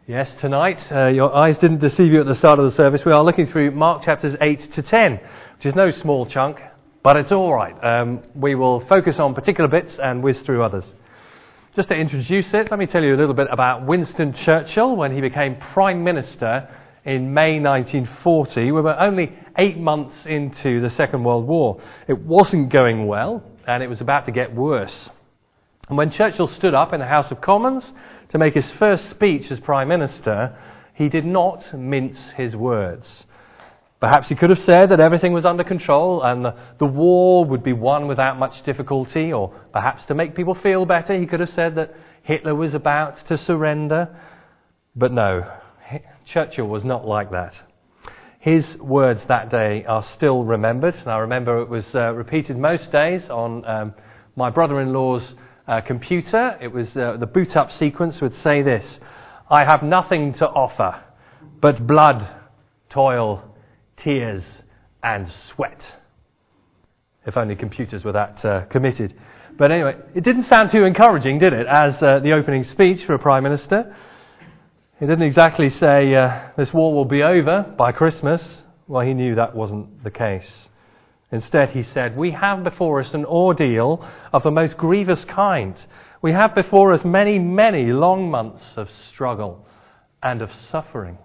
Yes, tonight, your eyes didn't deceive you at the start of the service. We are looking through Mark chapters 8 to 10, which is no small chunk, but it's all right. We will focus on particular bits and whiz through others. Just to introduce it, let me tell you a little bit about Winston Churchill when he became Prime Minister in May 1940. We were only 8 months into the Second World War. It wasn't going well, and it was about to get worse. And when Churchill stood up in the House of Commons to make his first speech as Prime Minister, he did not mince his words. Perhaps he could have said that everything was under control and the war would be won without much difficulty, or perhaps to make people feel better, he could have said that Hitler was about to surrender. But no, Churchill was not like that. His words that day are still remembered, and I remember it was repeated most days on my brother-in-law's computer. It was the boot up sequence would say this: "I have nothing to offer but blood, toil, tears and sweat." If only computers were that committed. But anyway, it didn't sound too encouraging, did it, as the opening speech for a Prime Minister? He didn't exactly say, this war will be over by Christmas. Well, he knew that wasn't the case. Instead, he said, we have before us an ordeal of the most grievous kind. We have before us many, many long months of struggle and of suffering.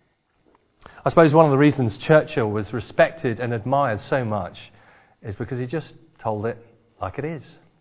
I suppose one of the reasons Churchill was respected and admired so much is because he just told it like it is.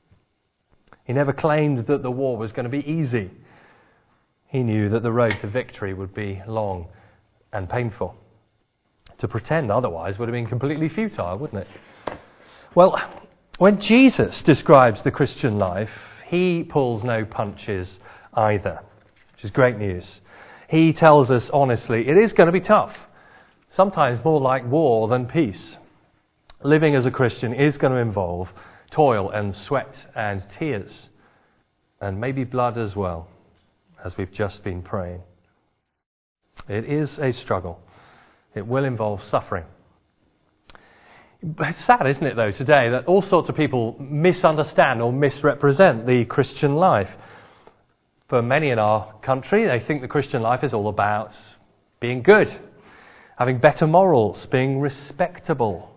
He never claimed that the war was going to be easy. He knew that the road to victory would be long and painful. To pretend otherwise would have been completely futile, wouldn't it? Well, when Jesus describes the Christian life, he pulls no punches either, which is great news. He tells us honestly, it is going to be tough, sometimes more like war than peace. Living as a Christian is going to involve toil and sweat and tears, and maybe blood as well, as we've just been praying. It is a struggle. It will involve suffering. But it's sad, isn't it, though, today, that all sorts of people misunderstand or misrepresent the Christian life. For many in our country, they think the Christian life is all about being good, having better morals, being respectable.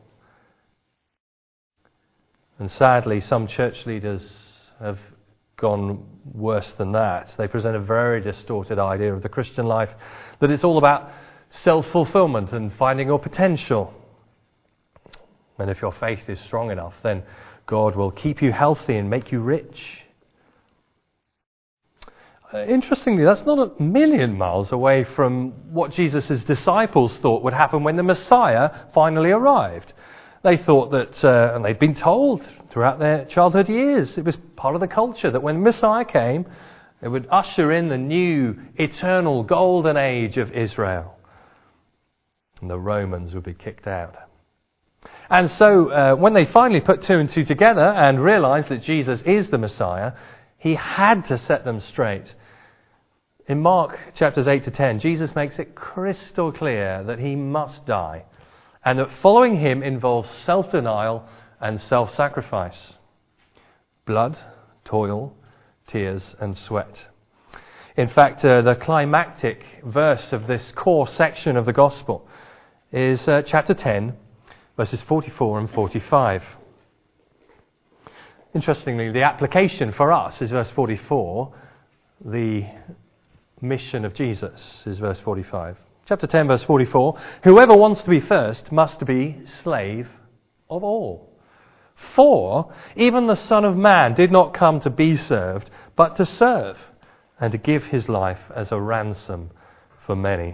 And sadly, some church leaders have gone worse than that. They present a very distorted idea of the Christian life, that it's all about self-fulfillment and finding your potential. And if your faith is strong enough, then God will keep you healthy and make you rich. Interestingly, that's not a million miles away from what Jesus' disciples thought would happen when the Messiah finally arrived. They thought that, and they'd been told throughout their childhood years, it was part of the culture that when the Messiah came, it would usher in the new, eternal, golden age of Israel. And the Romans would be kicked out. And so when they finally put two and two together and realized that Jesus is the Messiah, he had to set them straight. In Mark chapters 8 to 10, Jesus makes it crystal clear that he must die, and that following him involves self-denial and self-sacrifice. Blood, toil, tears and sweat. In fact, the climactic verse of this core section of the Gospel is chapter 10, verses 44 and 45. Interestingly, the application for us is verse 44. The mission of Jesus is verse 45. Chapter 10, verse 44. Whoever wants to be first must be slave of all. For even the Son of Man did not come to be served, but to serve, and to give his life as a ransom for many.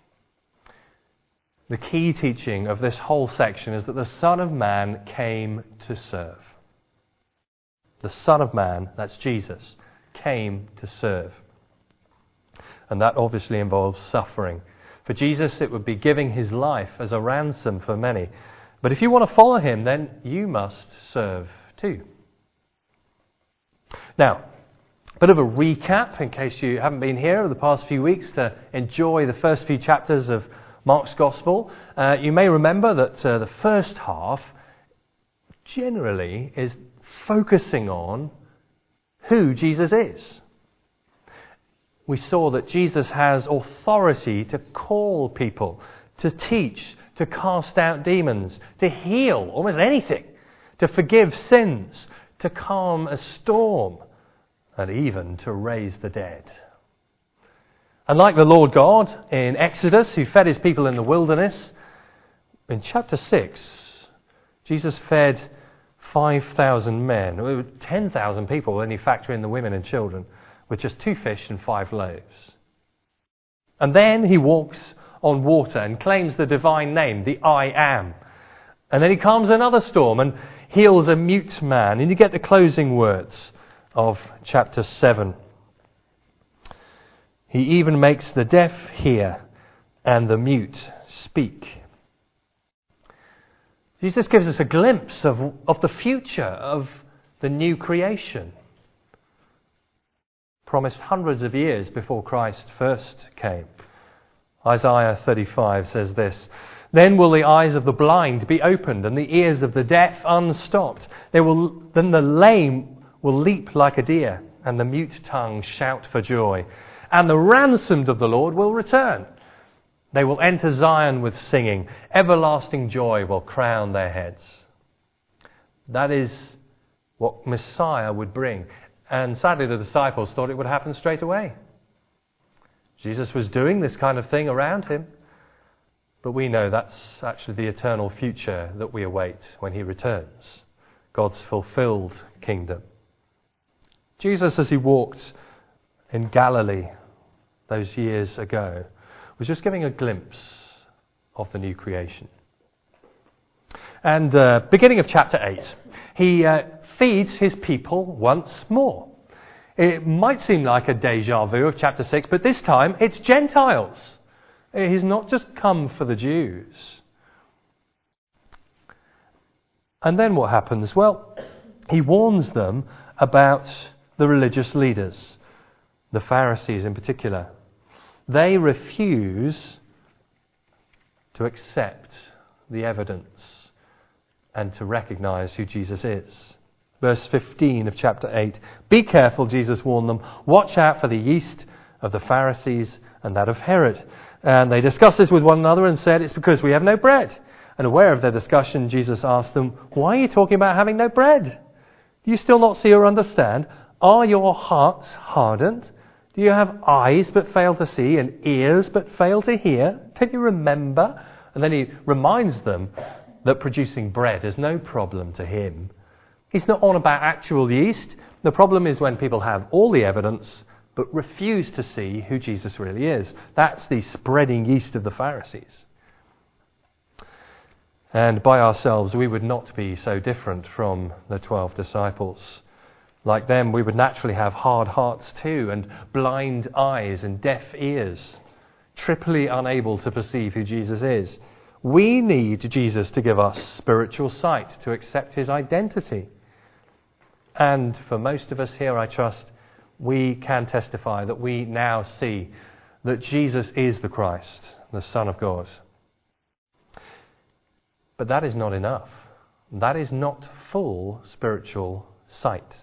The key teaching of this whole section is that the Son of Man came to serve. The Son of Man, that's Jesus, came to serve. And that obviously involves suffering. For Jesus, it would be giving his life as a ransom for many. But if you want to follow him, then you must serve too. Now, a bit of a recap in case you haven't been here over the past few weeks to enjoy the first few chapters of Mark's Gospel. You may remember that the first half generally is focusing on who Jesus is. we saw that Jesus has authority to call people, to teach, to cast out demons, to heal almost anything, to forgive sins, to calm a storm, and even to raise the dead. And like the Lord God in Exodus, who fed his people in the wilderness, in chapter 6, Jesus fed 5,000 men, 10,000 people when you factor in the women and children, with just 2 fish and 5 loaves. And then he walks on water and claims the divine name, the I Am. And then he calms another storm and heals a mute man. And you get the closing words of chapter 7. He even makes the deaf hear and the mute speak. Jesus gives us a glimpse of the future, of the new creation, promised hundreds of years before Christ first came. Isaiah 35 says this, "Then will the eyes of the blind be opened and the ears of the deaf unstopped. Then the lame will leap like a deer and the mute tongue shout for joy. And the ransomed of the Lord will return. They will enter Zion with singing. Everlasting joy will crown their heads." That is what Messiah would bring. And sadly, the disciples thought it would happen straight away. Jesus was doing this kind of thing around him. But we know that's actually the eternal future that we await when he returns. God's fulfilled kingdom. Jesus, as he walked in Galilee those years ago, was just giving a glimpse of the new creation. And beginning of chapter 8, he feeds his people once more. It might seem like a deja vu of chapter 6, but this time it's Gentiles. He's not just come for the Jews. And then what happens? Well, he warns them about the religious leaders, the Pharisees in particular. They refuse to accept the evidence and to recognize who Jesus is. Verse 15 of chapter 8. "Be careful," Jesus warned them. "Watch out for the yeast of the Pharisees and that of Herod." And they discussed this with one another and said, "It's because we have no bread." And aware of their discussion, Jesus asked them, "Why are you talking about having no bread? Do you still not see or understand? Are your hearts hardened? Do you have eyes but fail to see and ears but fail to hear? Can you remember?" And then he reminds them that producing bread is no problem to him. He's not on about actual yeast. The problem is when people have all the evidence but refuse to see who Jesus really is. That's the spreading yeast of the Pharisees. And by ourselves, we would not be so different from the 12 disciples. Like them, we would naturally have hard hearts too, and blind eyes and deaf ears, triply unable to perceive who Jesus is. We need Jesus to give us spiritual sight to accept his identity. And for most of us here, I trust, we can testify that we now see that Jesus is the Christ, the Son of God. But that is not enough. That is not full spiritual sight.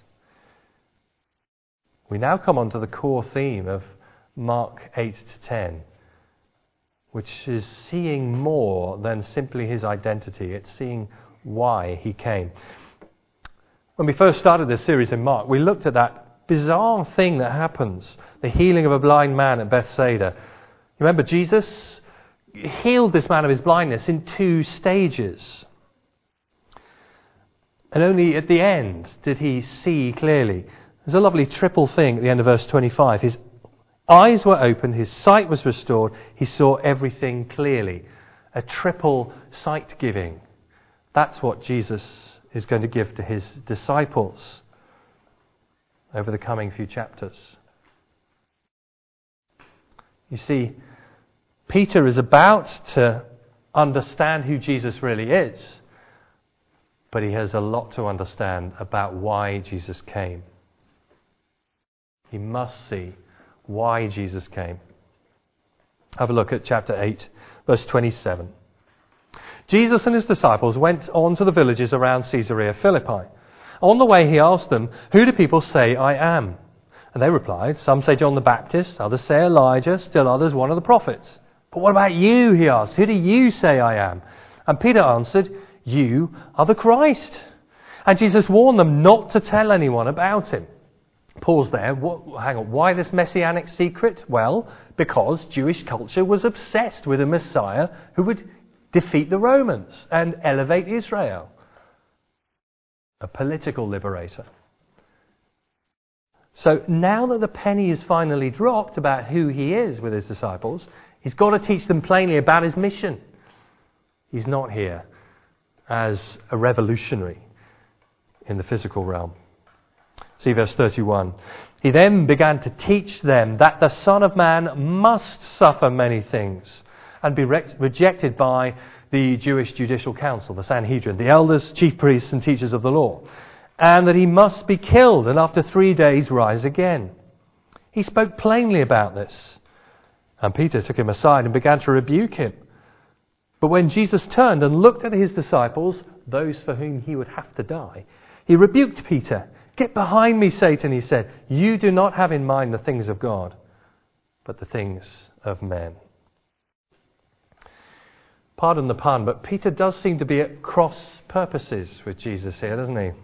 We now come on to the core theme of Mark 8 to 10, which is seeing more than simply his identity. It's seeing why he came. When we first started this series in Mark, we looked at that bizarre thing that happens, the healing of a blind man at Bethsaida. Remember, Jesus healed this man of his blindness in 2 stages. And only at the end did he see clearly. There's a lovely triple thing at the end of verse 25. His eyes were opened, his sight was restored, he saw everything clearly. A triple sight giving. That's what Jesus is going to give to his disciples over the coming few chapters. You see, Peter is about to understand who Jesus really is, but he has a lot to understand about why Jesus came. He must see why Jesus came. Have a look at chapter 8, verse 27. Jesus and his disciples went on to the villages around Caesarea Philippi. On the way he asked them, "Who do people say I am?" And they replied, "Some say John the Baptist, others say Elijah, still others one of the prophets." "But what about you?" he asked. "Who do you say I am?" And Peter answered, "You are the Christ." And Jesus warned them not to tell anyone about him. Pause there. Hang on. Why this messianic secret? Well, because Jewish culture was obsessed with a Messiah who would defeat the Romans and elevate Israel. A political liberator. So now that the penny is finally dropped about who he is with his disciples, he's got to teach them plainly about his mission. He's not here as a revolutionary in the physical realm. See verse 31. He then began to teach them that the Son of Man must suffer many things and be rejected by the Jewish judicial council, the Sanhedrin, the elders, chief priests and teachers of the law, and that he must be killed and after 3 days rise again. He spoke plainly about this. And Peter took him aside and began to rebuke him. But when Jesus turned and looked at his disciples, those for whom he would have to die, he rebuked Peter. "Get behind me, Satan," he said. "You do not have in mind the things of God, but the things of men." Pardon the pun, but Peter does seem to be at cross purposes with Jesus here, doesn't he?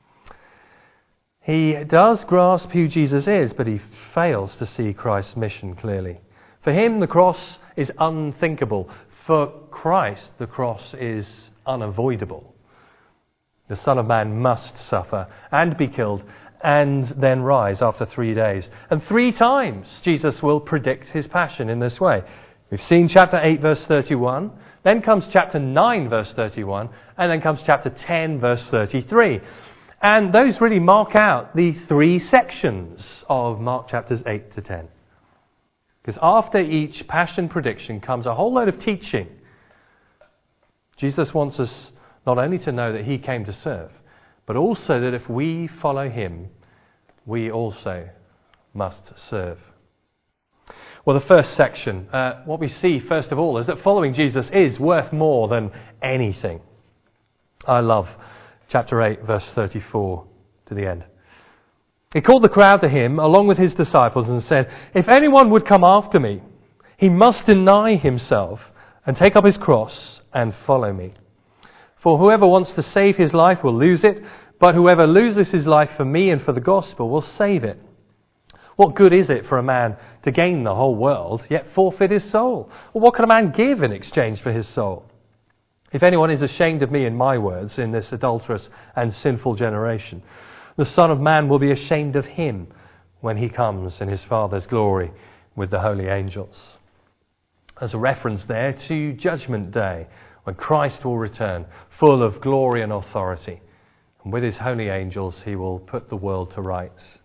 He does grasp who Jesus is, but he fails to see Christ's mission clearly. For him, the cross is unthinkable. For Christ, the cross is unavoidable. The Son of Man must suffer and be killed and then rise after 3 days. And 3 times Jesus will predict his passion in this way. We've seen chapter 8 verse 31, then comes chapter 9 verse 31, and then comes chapter 10 verse 33. And those really mark out the 3 sections of Mark chapters 8 to 10. Because after each passion prediction comes a whole load of teaching. Jesus wants us not only to know that he came to serve, but also that if we follow him, we also must serve. Well, the first section, what we see first of all is that following Jesus is worth more than anything. I love chapter 8, verse 34 to the end. He called the crowd to him along with his disciples and said, "If anyone would come after me, he must deny himself and take up his cross and follow me. For whoever wants to save his life will lose it, but whoever loses his life for me and for the gospel will save it. What good is it for a man to gain the whole world, yet forfeit his soul? Or what can a man give in exchange for his soul? If anyone is ashamed of me and my words in this adulterous and sinful generation, the Son of Man will be ashamed of him when he comes in his Father's glory with the holy angels." There's a reference there to Judgment Day, when Christ will return, full of glory and authority. And with his holy angels, he will put the world to rights.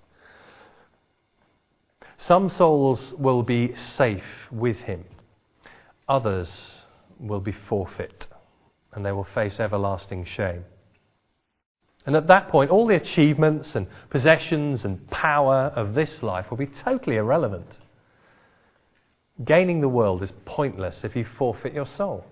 Some souls will be safe with him. Others will be forfeit, and they will face everlasting shame. And at that point, all the achievements and possessions and power of this life will be totally irrelevant. Gaining the world is pointless if you forfeit your soul.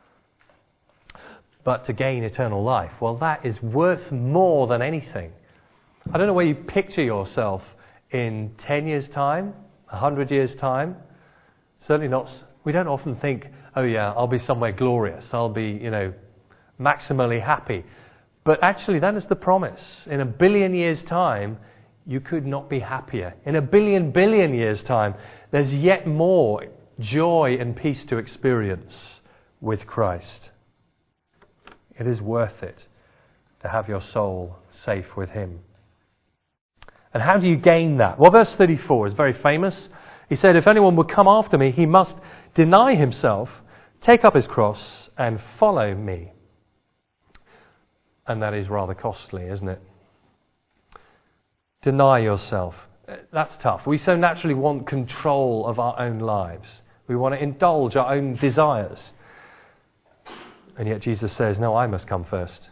But to gain eternal life, well, that is worth more than anything. I don't know where you picture yourself in 10 years' time, 100 years' time. Certainly not. We don't often think, "Oh yeah, I'll be somewhere glorious. I'll be, maximally happy." But actually, that is the promise. In 1 billion years' time, you could not be happier. In 1 billion years' time, there's yet more joy and peace to experience with Christ. It is worth it to have your soul safe with him. And how do you gain that? Well, verse 34 is very famous. He said, "If anyone would come after me, he must deny himself, take up his cross, and follow me." And that is rather costly, isn't it? Deny yourself. That's tough. We so naturally want control of our own lives. We want to indulge our own desires. And yet Jesus says, "No, I must come first."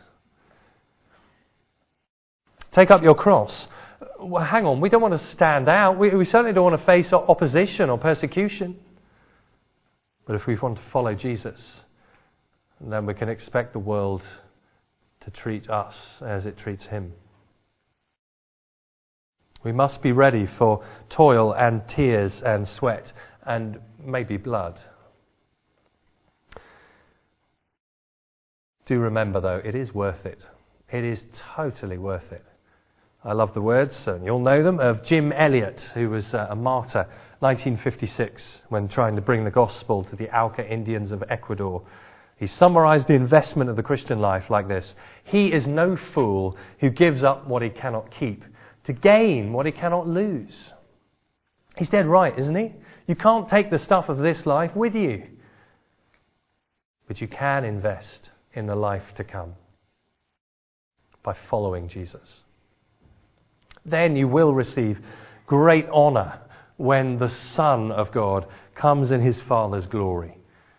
Take up your cross. Well, hang on, we don't want to stand out. We certainly don't want to face opposition or persecution. But if we want to follow Jesus, then we can expect the world to treat us as it treats him. We must be ready for toil and tears and sweat and maybe blood. Do remember, though, it is worth it. It is totally worth it. I love the words, and you'll know them, of Jim Elliot, who was a martyr, 1956, when trying to bring the gospel to the Auca Indians of Ecuador. He summarized the investment of the Christian life like this: "He is no fool who gives up what he cannot keep to gain what he cannot lose." He's dead right, isn't he? You can't take the stuff of this life with you, but you can invest in the life to come by following Jesus. Then you will receive great honour when the Son of God comes in his Father's glory.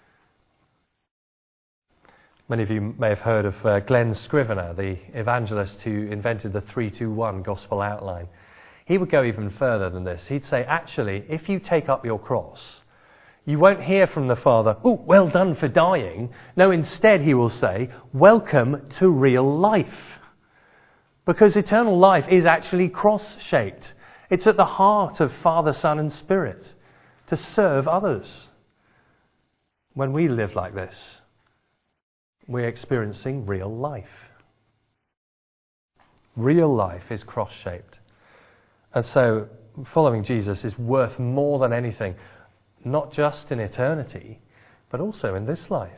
Many of you may have heard of Glenn Scrivener, the evangelist who invented the 3-2-1 gospel outline. He would go even further than this. He'd say, actually, if you take up your cross, you won't hear from the Father, "Oh, well done for dying." No, instead he will say, "Welcome to real life." Because eternal life is actually cross-shaped. It's at the heart of Father, Son and Spirit, to serve others. When we live like this, we're experiencing real life. Real life is cross-shaped. And so following Jesus is worth more than anything, not just in eternity, but also in this life.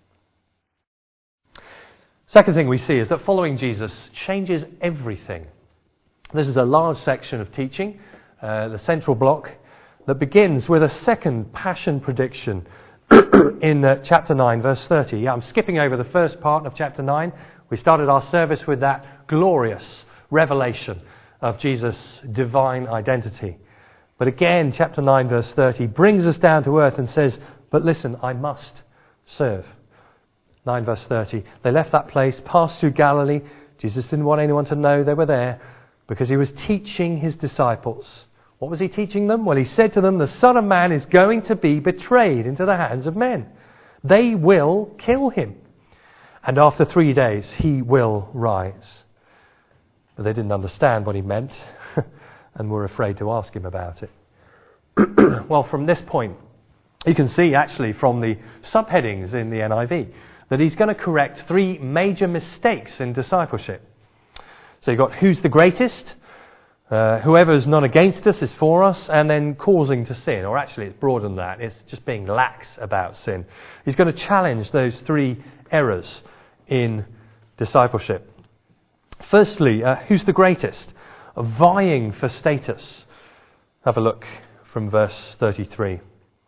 Second thing we see is that following Jesus changes everything. This is a large section of teaching, the central block, that begins with a second passion prediction in chapter 9, verse 30. I'm skipping over the first part of chapter 9. We started our service with that glorious revelation of Jesus' divine identity. But again, chapter 9, verse 30 brings us down to earth and says, "But listen, I must serve." 9 verse 30. They left that place, passed through Galilee. Jesus didn't want anyone to know they were there because he was teaching his disciples. What was he teaching them? Well, he said to them, "The Son of Man is going to be betrayed into the hands of men. They will kill him. And after 3 days, he will rise." But they didn't understand what he meant and were afraid to ask him about it. Well, from this point, you can see actually from the subheadings in the NIV that he's going to correct 3 major mistakes in discipleship. So you've got who's the greatest, whoever's not against us is for us, and then causing to sin. Or actually it's broader than that, it's just being lax about sin. He's going to challenge those 3 errors in discipleship. Firstly, who's the greatest? Vying for status. Have a look from verse 33.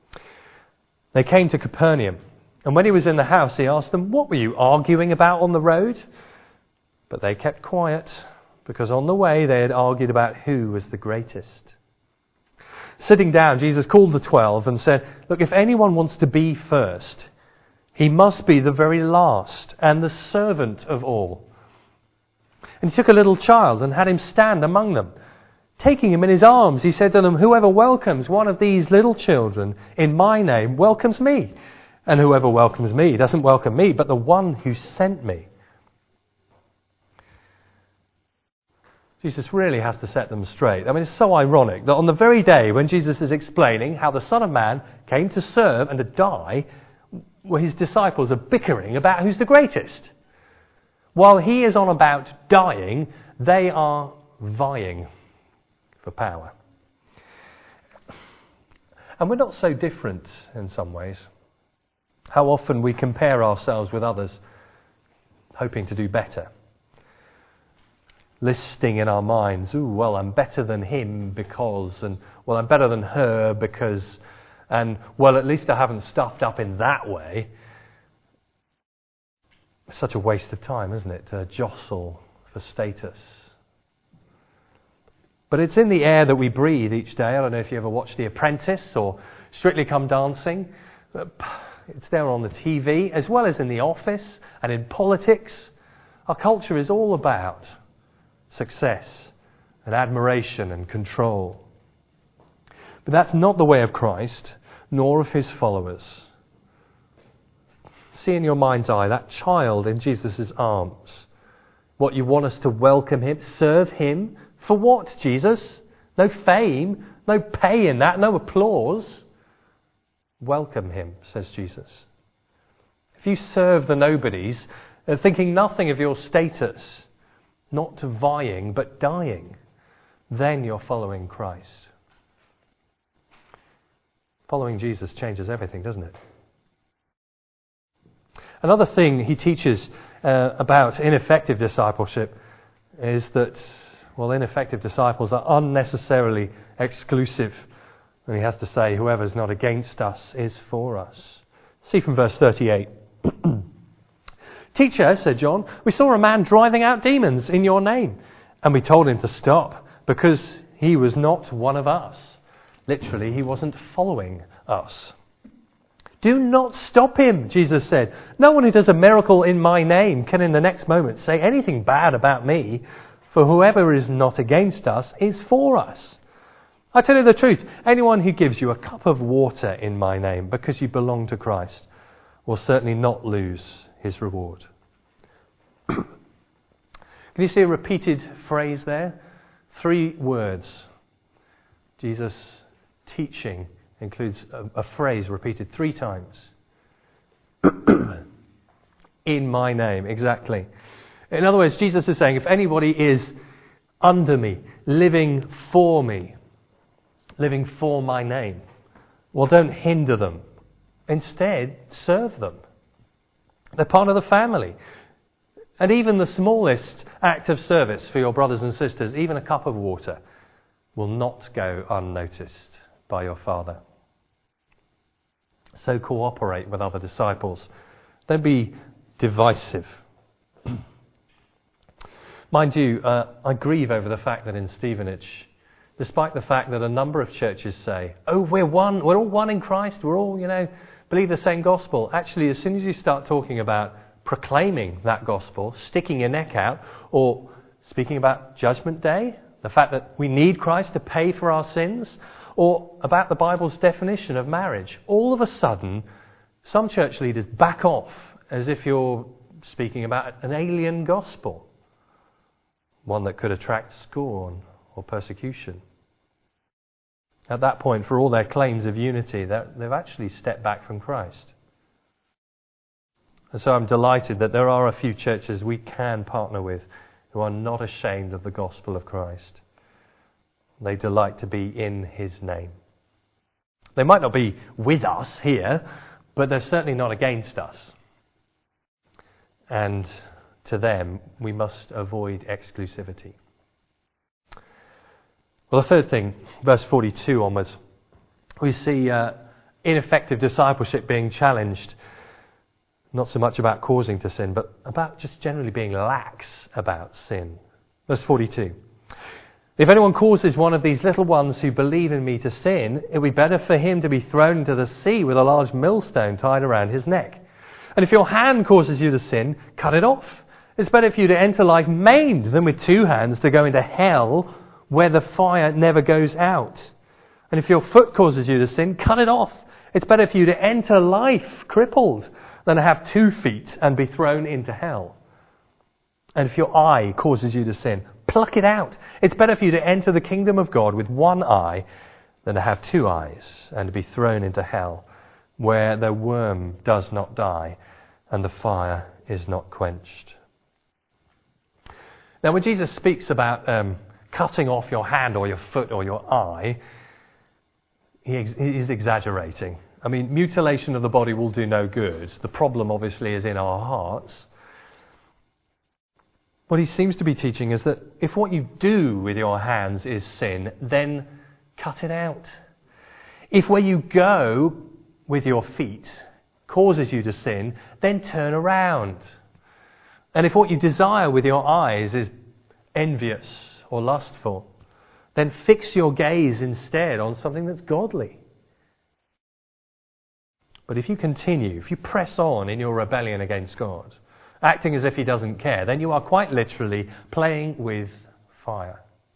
They came to Capernaum, and when he was in the house, he asked them, "What were you arguing about on the road?" But they kept quiet, because on the way they had argued about who was the greatest. Sitting down, Jesus called the 12 and said, "Look, if anyone wants to be first, he must be the very last and the servant of all." And he took a little child and had him stand among them. Taking him in his arms, he said to them, "Whoever welcomes one of these little children in my name welcomes me. And whoever welcomes me doesn't welcome me, but the one who sent me." Jesus really has to set them straight. I mean, it's so ironic that on the very day when Jesus is explaining how the Son of Man came to serve and to die, where his disciples are bickering about who's the greatest. While he is on about dying, they are vying for power. And we're not so different in some ways. How often we compare ourselves with others, hoping to do better. Listing in our minds, "Ooh, well, I'm better than him because," and "well, I'm better than her because," and "well, at least I haven't stuffed up in that way." It's such a waste of time, isn't it, to jostle for status. But it's in the air that we breathe each day. I don't know if you ever watch The Apprentice or Strictly Come Dancing. It's there on the TV, as well as in the office and in politics. Our culture is all about success and admiration and control. But that's not the way of Christ, nor of his followers. See in your mind's eye that child in Jesus' arms. What you want us to welcome him, serve him. For what, Jesus? No fame, no pay in that, no applause. Welcome him, says Jesus. If you serve the nobodies, thinking nothing of your status, not vying but dying, then you're following Christ. Following Jesus changes everything, doesn't it? Another thing he teaches about ineffective discipleship is that, ineffective disciples are unnecessarily exclusive. And he has to say, whoever's not against us is for us. See from verse 38. Teacher, said John, we saw a man driving out demons in your name, and we told him to stop because he was not one of us. Literally, he wasn't following us. Do not stop him, Jesus said. No one who does a miracle in my name can in the next moment say anything bad about me, for whoever is not against us is for us. I tell you the truth, anyone who gives you a cup of water in my name because you belong to Christ will certainly not lose his reward. Can you see a repeated phrase there? 3 words. Jesus' teaching includes a phrase repeated 3 times. In my name, exactly. In other words, Jesus is saying, if anybody is under me, living for me, living for my name, well, don't hinder them. Instead, serve them. They're part of the family. And even the smallest act of service for your brothers and sisters, even a cup of water, will not go unnoticed by your Father. So cooperate with other disciples. Don't be divisive. Mind you, I grieve over the fact that in Stevenage, despite the fact that a number of churches say, we're one, we're all one in Christ, we're all, believe the same gospel. Actually, as soon as you start talking about proclaiming that gospel, sticking your neck out, or speaking about Judgment Day, the fact that we need Christ to pay for our sins, or about the Bible's definition of marriage, all of a sudden, some church leaders back off as if you're speaking about an alien gospel, one that could attract scorn or persecution. At that point, for all their claims of unity, they've actually stepped back from Christ. And so I'm delighted that there are a few churches we can partner with who are not ashamed of the gospel of Christ. They delight to be in his name. They might not be with us here, but they're certainly not against us. And to them, we must avoid exclusivity. Well, the third thing, verse 42 onwards, we see ineffective discipleship being challenged. Not so much about causing to sin, but about just generally being lax about sin. Verse 42. If anyone causes one of these little ones who believe in me to sin, it would be better for him to be thrown into the sea with a large millstone tied around his neck. And if your hand causes you to sin, cut it off. It's better for you to enter life maimed than with 2 hands to go into hell where the fire never goes out. And if your foot causes you to sin, cut it off. It's better for you to enter life crippled than to have 2 feet and be thrown into hell. And if your eye causes you to sin, pluck it out. It's better for you to enter the kingdom of God with 1 eye than to have 2 eyes and to be thrown into hell, where the worm does not die and the fire is not quenched. Now, when Jesus speaks about cutting off your hand or your foot or your eye, he is exaggerating. I mean, mutilation of the body will do no good. The problem, obviously, is in our hearts. What he seems to be teaching is that if what you do with your hands is sin, then cut it out. If where you go with your feet causes you to sin, then turn around. And if what you desire with your eyes is envious or lustful, then fix your gaze instead on something that's godly. But if you continue, if you press on in your rebellion against God, acting as if he doesn't care, then you are quite literally playing with fire.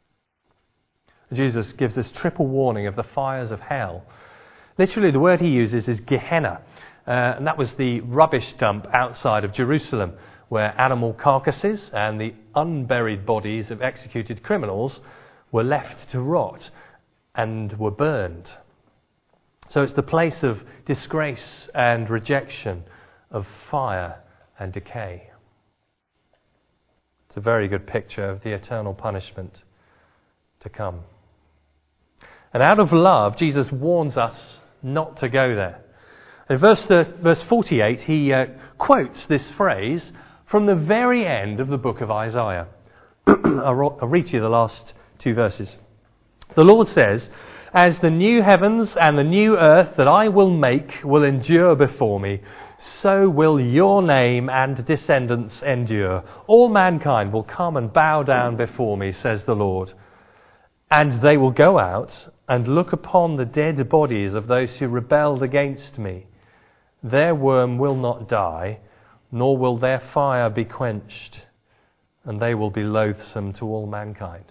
Jesus gives this triple warning of the fires of hell. Literally, the word he uses is Gehenna, and that was the rubbish dump outside of Jerusalem, where animal carcasses and the unburied bodies of executed criminals were left to rot and were burned. So it's the place of disgrace and rejection, of fire and decay. It's a very good picture of the eternal punishment to come. And out of love, Jesus warns us not to go there. In verse 48, he quotes this phrase from the very end of the book of Isaiah. I'll read to you the last two verses. The Lord says, "As the new heavens and the new earth that I will make will endure before me, so will your name and descendants endure. All mankind will come and bow down before me, says the Lord. And they will go out and look upon the dead bodies of those who rebelled against me. Their worm will not die, nor will their fire be quenched, and they will be loathsome to all mankind."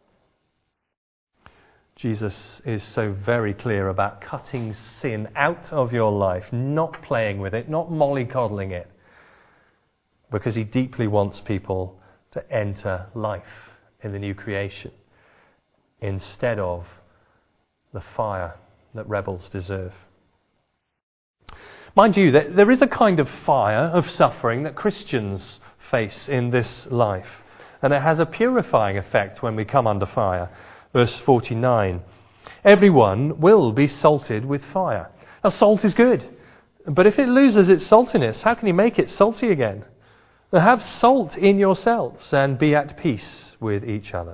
Jesus is so very clear about cutting sin out of your life, not playing with it, not mollycoddling it, because he deeply wants people to enter life in the new creation instead of the fire that rebels deserve. Mind you, there is a kind of fire of suffering that Christians face in this life, and it has a purifying effect when we come under fire. Verse 49, "Everyone will be salted with fire." Now, salt is good, but if it loses its saltiness, how can you make it salty again? Now, have salt in yourselves and be at peace with each other.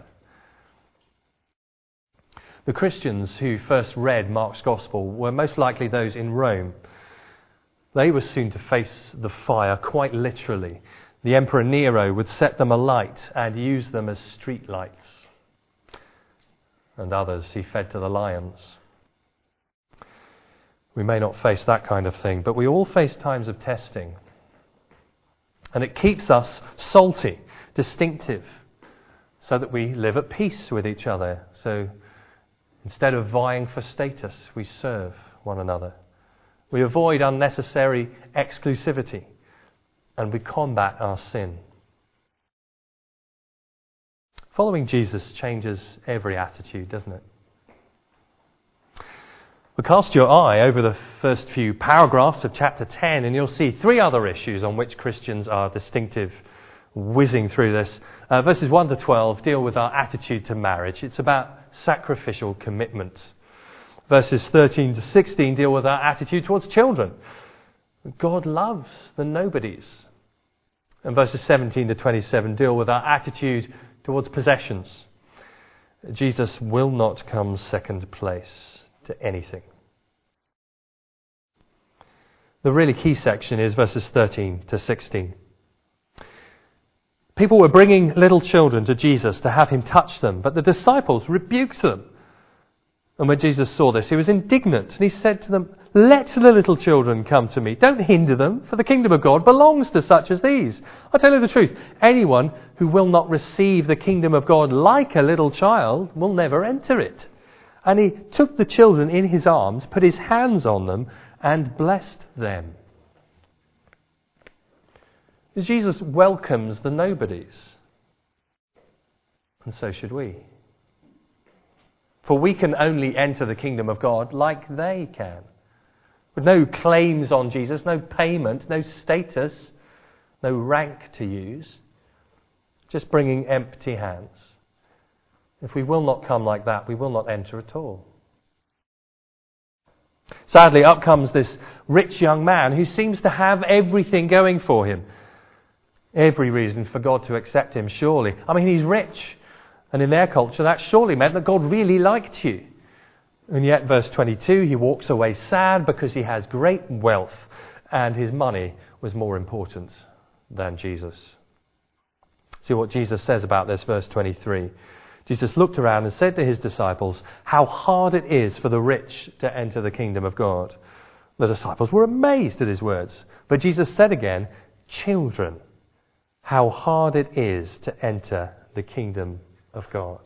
The Christians who first read Mark's Gospel were most likely those in Rome. They were soon to face the fire quite literally. The Emperor Nero would set them alight and use them as street lights. And others he fed to the lions. We may not face that kind of thing, but we all face times of testing. And it keeps us salty, distinctive, so that we live at peace with each other. So instead of vying for status, we serve one another. We avoid unnecessary exclusivity, and we combat our sin. Following Jesus changes every attitude, doesn't it? Well, cast your eye over the first few paragraphs of chapter 10 and you'll see three other issues on which Christians are distinctive. Whizzing through this. Verses 1 to 12 deal with our attitude to marriage. It's about sacrificial commitment. Verses 13 to 16 deal with our attitude towards children. God loves the nobodies. And verses 17 to 27 deal with our attitude towards possessions. Jesus will not come second place to anything. The really key section is verses 13 to 16. People were bringing little children to Jesus to have him touch them, but the disciples rebuked them. And when Jesus saw this, he was indignant, and he said to them, "Let the little children come to me. Don't hinder them, for the kingdom of God belongs to such as these. I tell you the truth, anyone who will not receive the kingdom of God like a little child will never enter it." And he took the children in his arms, put his hands on them, and blessed them. Jesus welcomes the nobodies, and so should we. For we can only enter the kingdom of God like they can. With no claims on Jesus, no payment, no status, no rank to use. Just bringing empty hands. If we will not come like that, we will not enter at all. Sadly, up comes this rich young man who seems to have everything going for him. Every reason for God to accept him, surely. I mean, he's rich. And in their culture, that surely meant that God really liked you. And yet, verse 22, he walks away sad because he has great wealth and his money was more important than Jesus. See what Jesus says about this, verse 23. Jesus looked around and said to his disciples, "How hard it is for the rich to enter the kingdom of God." The disciples were amazed at his words. But Jesus said again, "Children, how hard it is to enter the kingdom of God."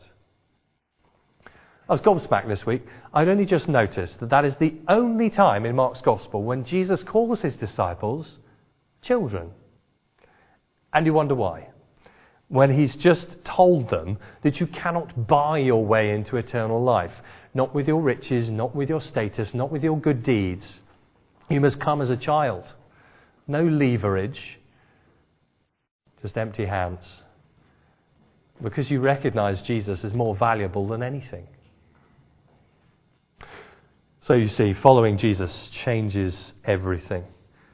I was gobsmacked this week. I'd only just noticed that is the only time in Mark's Gospel when Jesus calls his disciples children. And you wonder why. when he's just told them that you cannot buy your way into eternal life. Not with your riches, not with your status, not with your good deeds. You must come as a child. No leverage, just empty hands. Because you recognize Jesus as more valuable than anything. So you see, following Jesus changes everything.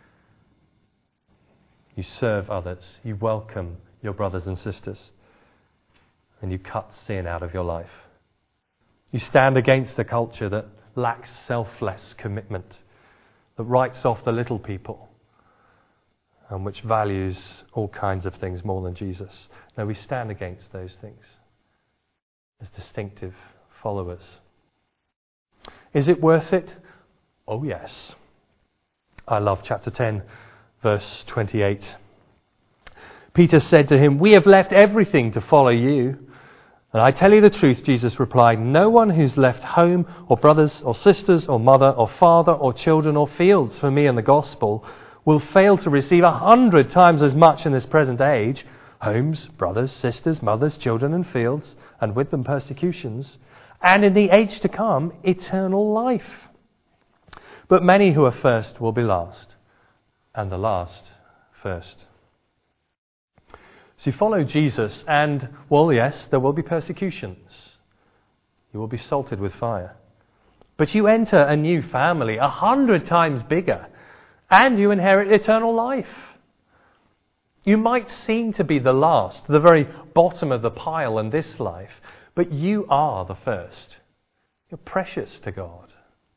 You serve others, you welcome your brothers and sisters, and you cut sin out of your life. You stand against a culture that lacks selfless commitment, that writes off the little people, and which values all kinds of things more than Jesus. No, we stand against those things as distinctive followers. Is it worth it? Oh yes. I love chapter 10, verse 28. Peter said to him, "We have left everything to follow you." And I tell you the truth, Jesus replied, no one who's left home or brothers or sisters or mother or father or children or fields for me and the gospel will fail to receive 100 times as much in this present age, homes, brothers, sisters, mothers, children and fields, and with them persecutions, and in the age to come, eternal life. But many who are first will be last, and the last first. So you follow Jesus and, well, yes, there will be persecutions. You will be salted with fire. But you enter a new family 100 times bigger, and you inherit eternal life. You might seem to be the last, the very bottom of the pile in this life, but you are the first. You're precious to God.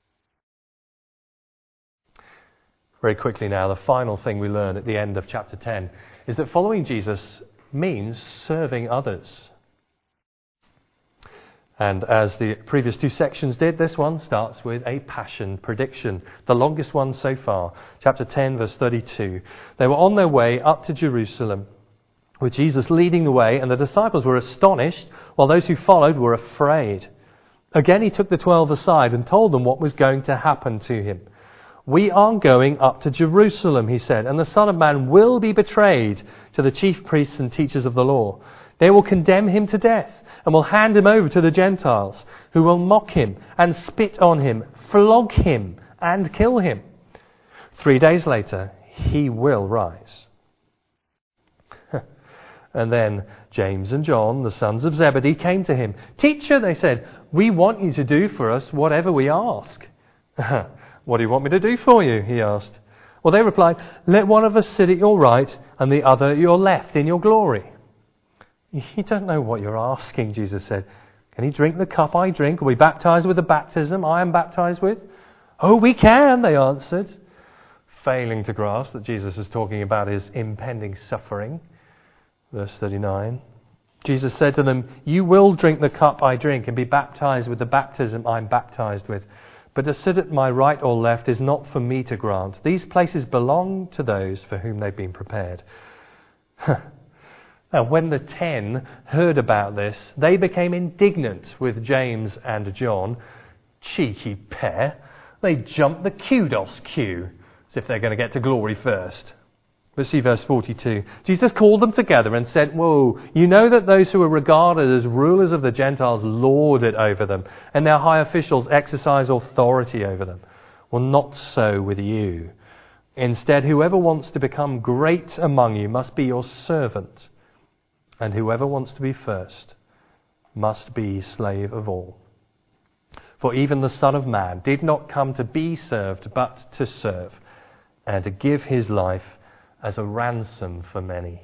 Very quickly now, the final thing we learn at the end of chapter 10 is that following Jesus means serving others. And as the previous two sections did, this one starts with a passion prediction, the longest one so far. Chapter 10, verse 32. They were on their way up to Jerusalem, with Jesus leading the way, and the disciples were astonished, while those who followed were afraid. Again, he took the 12 aside and told them what was going to happen to him. "We are going up to Jerusalem," he said, "and the Son of Man will be betrayed to the chief priests and teachers of the law. They will condemn him to death and will hand him over to the Gentiles, who will mock him and spit on him, flog him and kill him. 3 days later, he will rise." And then James and John, the sons of Zebedee, came to him. "Teacher," they said, "we want you to do for us whatever we ask." "What do you want me to do for you?" he asked. Well, they replied, "Let one of us sit at your right and the other at your left in your glory." "You don't know what you're asking," Jesus said. "Can he drink the cup I drink? Are we baptized with the baptism I am baptized with?" "Oh, we can," they answered, failing to grasp that Jesus is talking about his impending suffering. Verse 39. Jesus said to them, "You will drink the cup I drink and be baptized with the baptism I'm baptized with. But to sit at my right or left is not for me to grant. These places belong to those for whom they've been prepared." Now, when the 10 heard about this, they became indignant with James and John. Cheeky pair. They jumped the kudos queue as if they're going to get to glory first. Let's see verse 42. Jesus called them together and said, "Whoa, you know that those who are regarded as rulers of the Gentiles lord it over them, and their high officials exercise authority over them. Well, not so with you. Instead, whoever wants to become great among you must be your servant, and whoever wants to be first must be slave of all. For even the Son of Man did not come to be served, but to serve, and to give his life as a ransom for many."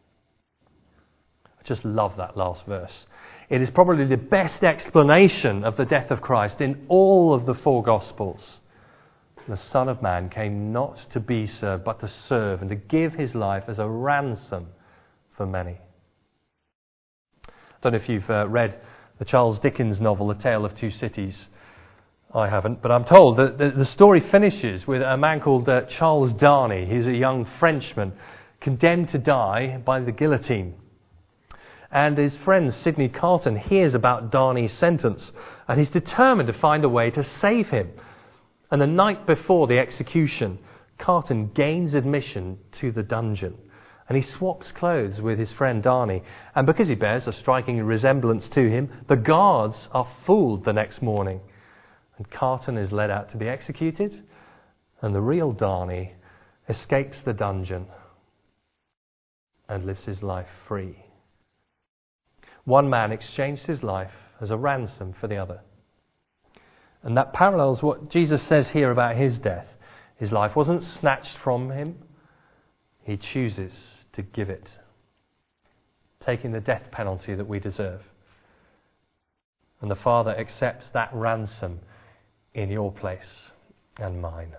I just love that last verse. It is probably the best explanation of the death of Christ in all of the four Gospels. The Son of Man came not to be served, but to serve and to give his life as a ransom for many. I don't know if you've read the Charles Dickens novel, The Tale of Two Cities. I haven't, but I'm told that the story finishes with a man called Charles Darnay. He's a young Frenchman condemned to die by the guillotine. And his friend Sidney Carton hears about Darnay's sentence, and he's determined to find a way to save him. And the night before the execution, Carton gains admission to the dungeon. And he swaps clothes with his friend Darnay. And because he bears a striking resemblance to him, the guards are fooled the next morning. And Carton is led out to be executed. And the real Darnay escapes the dungeon and lives his life free. One man exchanged his life as a ransom for the other. And that parallels what Jesus says here about his death. His life wasn't snatched from him. He chooses to give it, taking the death penalty that we deserve. And the Father accepts that ransom in your place and mine.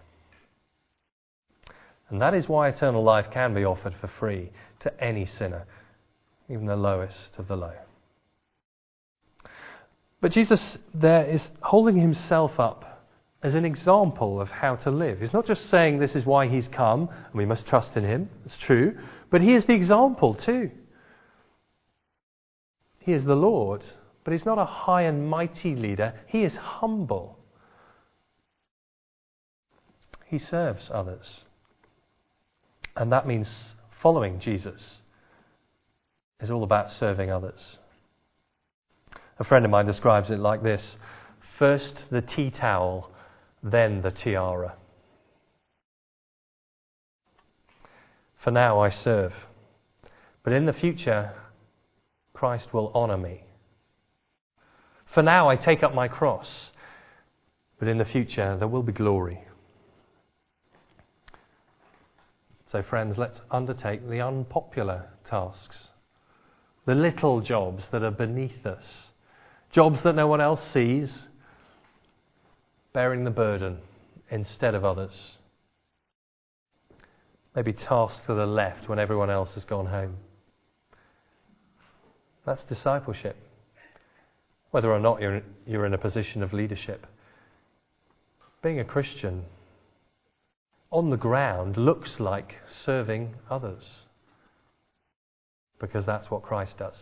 And that is why eternal life can be offered for free to any sinner, even the lowest of the low. But Jesus there is holding himself up as an example of how to live. He's not just saying this is why he's come and we must trust in him. It's true. But he is the example too. He is the Lord, but he's not a high and mighty leader. He is humble. He serves others. And that means following Jesus is all about serving others. A friend of mine describes it like this: first the tea towel, then the tiara. For now I serve, but in the future Christ will honour me. For now I take up my cross, but in the future there will be glory. So friends, let's undertake the unpopular tasks, the little jobs that are beneath us, jobs that no one else sees, bearing the burden instead of others. Maybe tasks to the left when everyone else has gone home. That's discipleship. Whether or not you're in a position of leadership. Being a Christian on the ground looks like serving others, because that's what Christ does.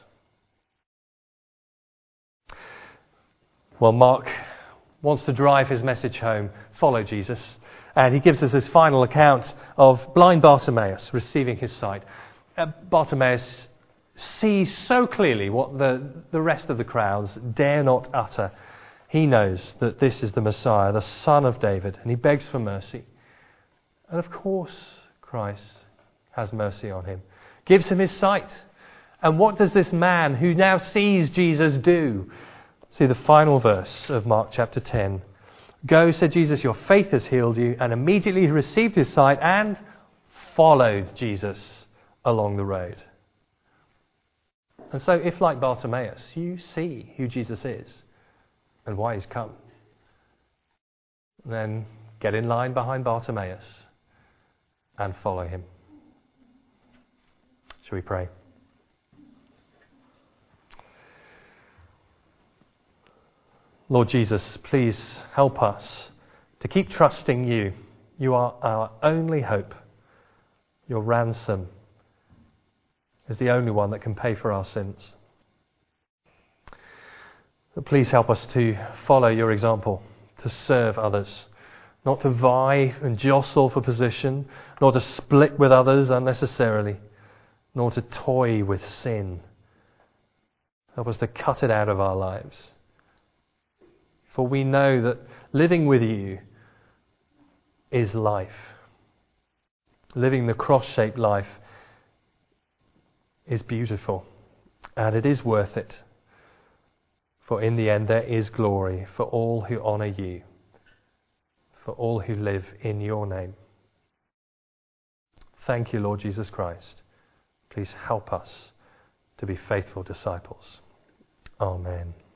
Well, Mark wants to drive his message home, follow Jesus, and he gives us his final account of blind Bartimaeus receiving his sight. Bartimaeus sees so clearly what the rest of the crowds dare not utter. He knows that this is the Messiah, the Son of David, and he begs for mercy. And of course, Christ has mercy on him, gives him his sight. And what does this man who now sees Jesus do? See the final verse of Mark chapter 10. Go, said Jesus, your faith has healed you. And immediately he received his sight and followed Jesus along the road. And so if, like Bartimaeus, you see who Jesus is and why he's come, then get in line behind Bartimaeus and follow him. Shall we pray? Lord Jesus, please help us to keep trusting you. You are our only hope. Your ransom is the only one that can pay for our sins. But please help us to follow your example, to serve others, not to vie and jostle for position, nor to split with others unnecessarily, nor to toy with sin. Help us to cut it out of our lives. For we know that living with you is life. Living the cross-shaped life is beautiful, and it is worth it. For in the end there is glory for all who honour you, for all who live in your name. Thank you, Lord Jesus Christ. Please help us to be faithful disciples. Amen.